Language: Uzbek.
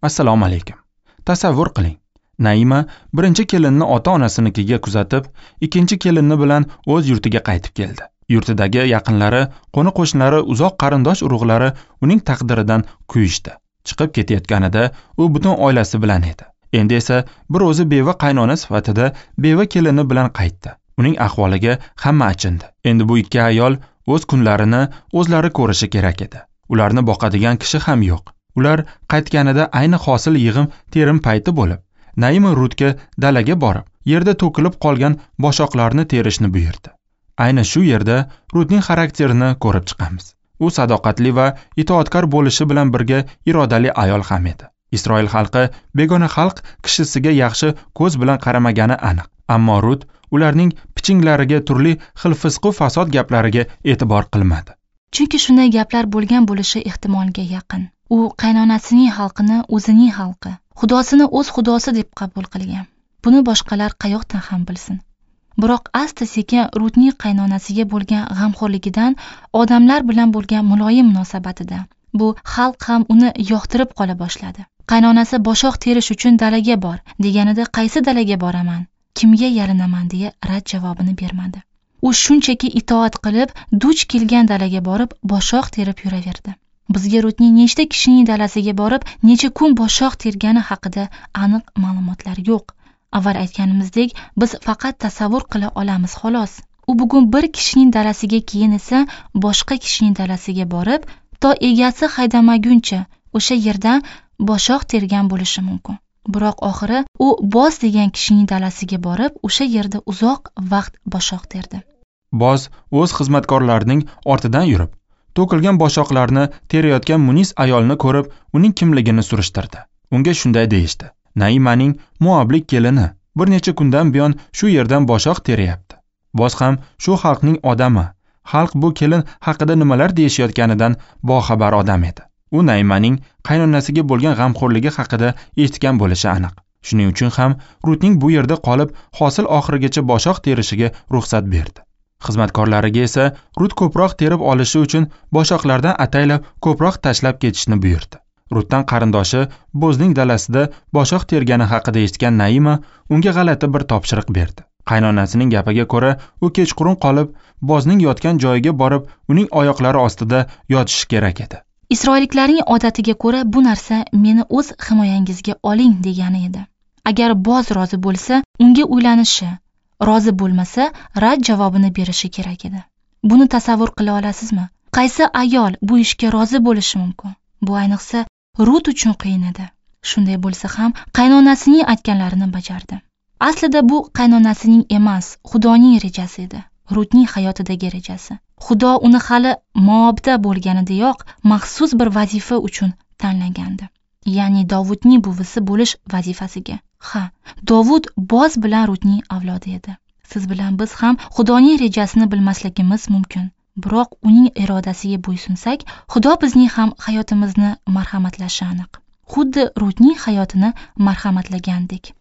Assalomu alaykum. Tasavvur qiling. Naima birinchi kelinni ota-onasinikiga kuzatib, ikkinchi kelinni bilan o'z yurtiga qaytib keldi. Yurtidagi yaqinlari, qo'ni-qo'shnilari, uzoq qarindosh urug'lari uning taqdiridan kuyishdi. Chiqib ketayotganida u butun oilasi bilan edi. Endi esa bir o'zi beva qaynona sifatida beva kelini bilan qaytdi. Uning ahvoliga hamma achindi. Endi bu ikki ayol o'z kunlarini o'zlari ko'rishi kerak edi. Ularni boqadigan kishi ham yo'q. Ular qaytganida ayni hosil yig'im terim payti bo'lib, Naima Rutga dalaga borib, yerda to'kilib qolgan boshoqlarni terishni buyurdi. Ayni shu yerda Rutning xarakterini ko'rib chiqamiz. U sadoqatli va itoatkor bo'lishi bilan birga irodali ayol ham edi. Isroil xalqi begona xalq kishisiga yaxshi ko'z bilan qaramagani aniq. Ammo Rut ularning pichinglariga, turli xil fisq va fasod gaplariga e'tibor qilmadi. Chunki shunday gaplar bo'lgan bo'lishi ehtimolga yaqin. U qaynonasining xalqini o'zining xalqi, xudosini o'z xudosi deb qabul qilgan. Buni boshqalar qayoqdan ham bilsin. Biroq asta-sekin Rutning qaynonasiga bo'lgan g'amxo'rligidan, odamlar bilan bo'lgan muloyim munosabatidan bu xalq ham uni yoqtirib qola boshladi. Qaynonasi boshoq terish uchun dalaga bor deganida qaysi dalaga boraman, kimga yalinaman deya rad javobini bermadi. U shunchaki itoat qilib, duch kelgan dalaga borib boshoq terib yuraverdi. Bizga Rutning nechta kishining dalasiga borib, necha kun boshoq tergani haqida aniq ma'lumotlar yo'q. Avval aytganimizdek, biz faqat tasavvur qila olamiz xolos. U bugun bir kishining dalasiga, keyin esa boshqa kishining dalasiga borib, to egasi haydamaguncha o'sha yerdan boshoq tergan bo'lishi mumkin. Biroq oxiri u Boz degan kishining dalasiga borib, o'sha yerda uzoq vaqt boshoq terdi. Boz o'z xizmatkorlarining ortidan yurib, to'kilgan boshoqlarni terayotgan munis ayolni ko'rib, uning kimligini surishtirdi. Unga shunday deyishdi: Naimaning muoblik kelini bir necha kundan buyon shu yerdan boshoq terayapti. Boz ham shu xalqning odami. Xalq bu kelin haqida nimalar deyishayotganidan boxabar odam edi. U Naimaning qaynonasiga bo'lgan g'amxo'rligi haqida eshitgan bo'lishi aniq. Shuning uchun ham Rutning bu yerda qolib, hosil oxirigacha boshoq terishiga ruxsat berdi. Xizmatkorlariga esa Rut ko'proq terib olishi uchun boshoqlardan ataylab ko'proq tashlab ketishni buyurdi. Rutdan qarindoshi Bozning dalasida boshoq tergani haqida eshitgan Naima unga g'alati bir topshiriq berdi. Qaynonasining gapiga ko'ra, u kechqurun qolib, Bozning yotgan joyiga borib, uning oyoqlari ostida yotishi kerak edi. Isroilliklarning odatiga ko'ra bu narsa meni o'z himoyangizga oling degani edi. Agar Boz rozi bo'lsa, unga uylanishi, rozi bo'lmasa, rad javobini berishi kerak edi. Buni tasavvur qila olasizmi? Qaysi ayol bu ishga rozi bo'lishi mumkin? Bu ayniqsa Rut uchun qiyin edi. Shunday bo'lsa ham qaynonasining aytganlarini bajardi. Aslida bu qaynonasining emas, Xudoning rejasi edi. Rutning hayotidagi rejasi. Xudo uni hali moobda bo'lganidayoq maxsus bir vazifa uchun tanlagandi. Ya'ni Dovudning buvisi bo'lish vazifasiga. Ha, Dovud Boz bilan Rutning avlodi edi. Siz bilan biz ham Xudoning rejasini bilmasligimiz mumkin. Biroq uning irodasiga bo'ysunsak, Xudo bizning ham hayotimizni marhamatlashi aniq. Xuddi Rutning hayotini marhamatlagandek.